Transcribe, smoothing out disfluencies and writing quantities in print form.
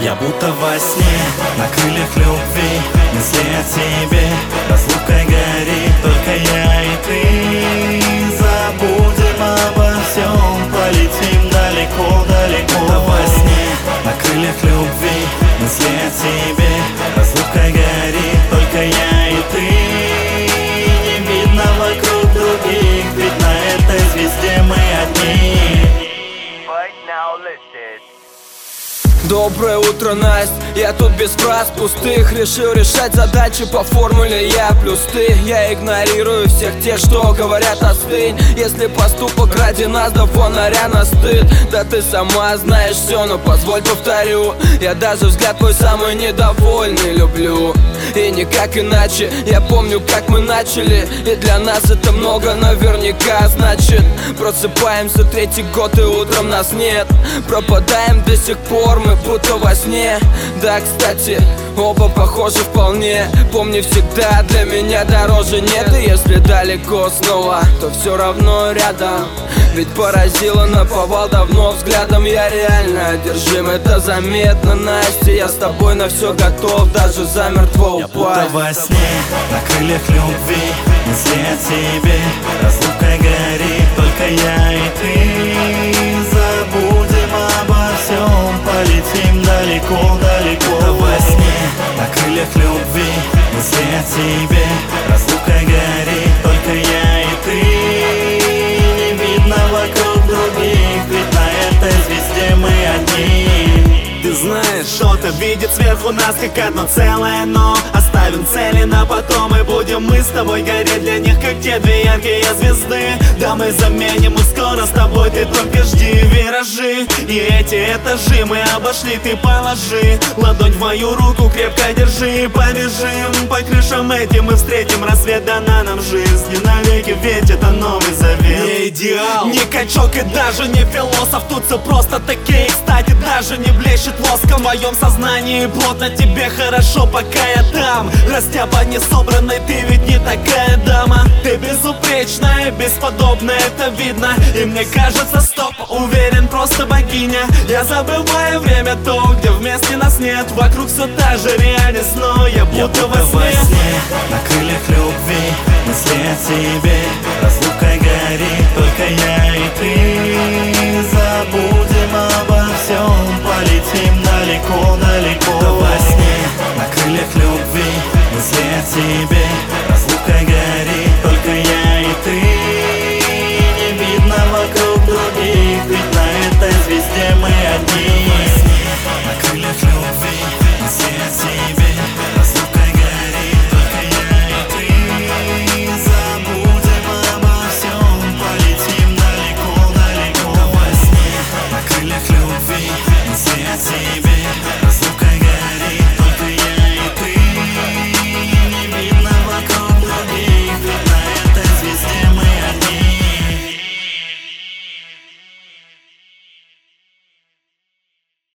Я будто во сне, на крыльях любви, мысли о тебе. Разлукой горит только я и ты. Забудем обо всем, полетим далеко-далеко. Будто во сне, на крыльях любви, мысли о тебе. Разлукой горит только я и ты. Не видно вокруг других, ведь на этой звезде мы одни. Доброе утро, Настя, я тут без фраз пустых. Решил решать задачи по формуле я плюс ты. Я игнорирую всех тех, что говорят остынь. Если поступок ради нас до фонаря на стыд. Да ты сама знаешь все, но позволь повторю. Я даже взгляд твой самый недовольный люблю. И никак иначе, я помню, как мы начали. И для нас это много наверняка значит. Просыпаемся третий год и утром нас нет. Пропадаем до сих пор мы будто во сне. Да, кстати, оба похожи вполне. Помни, всегда для меня дороже нет. И если далеко снова, то все равно рядом. Ведь поразило наповал давно взглядом. Я реально одержим, это заметно, Настя. Я с тобой на все готов, даже замертво упасть. Я будто во сне, на крыльях любви, мысли о тебе. Разлукой горит только я и ты. Забудем обо всем, полетим далеко-далеко. Будто во сне, на крыльях любви, мысли о тебе. Разлукой горит только я и ты. Не видно вокруг других, ведь на этой звезде мы одни. Ты знаешь, что-то видит сверху нас как одно целое, но оставим цели на потом. И будем мы с тобой гореть для них, как те две яркие звезды. Да, мы заменим их скоро с тобой, ты только жди. Виражи и эти этажи мы обошли, ты положи ладонь в мою руку, крепко держи. Побежим по крышам этим и встретим рассвет. Дана нам жизнь не навеки, ведь это новый завет. Не идеал, не качок и даже не философ. Тут все просто такие, кстати, даже не блещет воском в моем сознании. Плотно тебе хорошо, пока я там. Растяпа не собранной, ты ведь не такая дама. Ты безупречная, бесподобная, это видно. И мне кажется, стоп, уверен, просто богиня. Я забываю время то, где вместе нас нет. Вокруг все та же реальность, но я будто во сне. На крыльях любви, мысли о тебе. Разлукой горит только я и ты. Забудем обо всем, полетим далеко-далеко. Будто во сне, на крыльях любви, мысли о тебе. Разлукой горит